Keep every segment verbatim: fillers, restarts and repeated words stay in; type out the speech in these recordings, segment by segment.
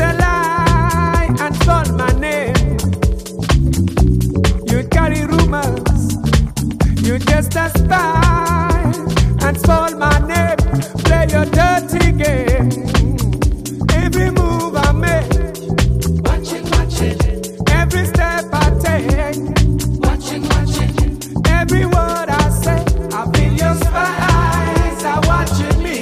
a lie and stole my name. You carry rumors. You just a spy and spoil my name. Play your dirty game. Every move I make, Watch it, watch it, every step I take, watch it, watch it. every word I say, I feel your spies are watching me,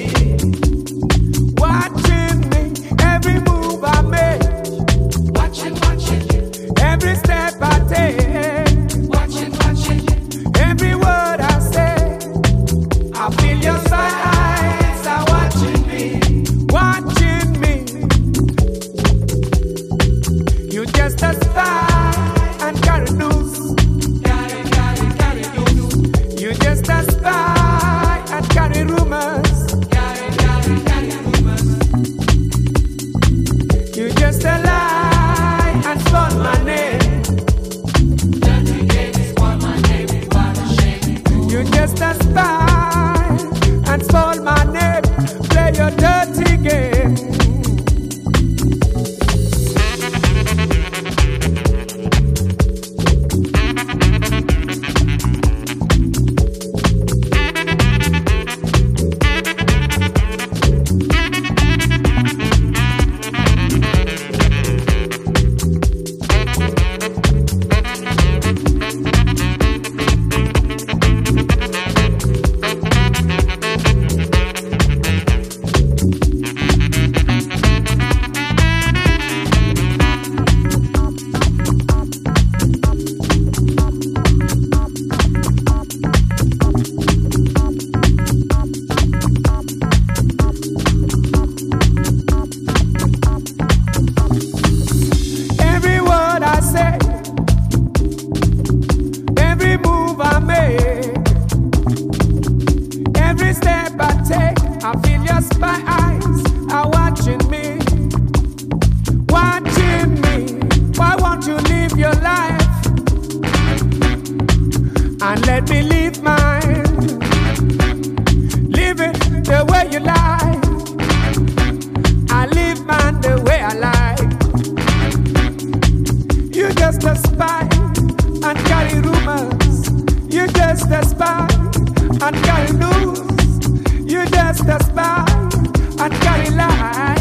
watching me. Every move I make, Watch it, watch it, every step I take, watch it, watch it. every word I say, I feel your spies are watching me, watching me. You just a spy and carry news. Carry, carry, carry news. You just a spy and carry rumors. Carry, carry, carry rumors. You just a lie and spoil my name. Dirty game is for my name. What a shame. You just a spy and spoil my name. Play your dirty game. Every word I say, every move I make, every step I take, I feel your spy eyes are watching me, watching me. Why won't you live your life and let me live mine? Live it the way you like. I live mine the way I like. You just a spy and carry rumors. You just a spy and carry news. You just a spy and carry lies.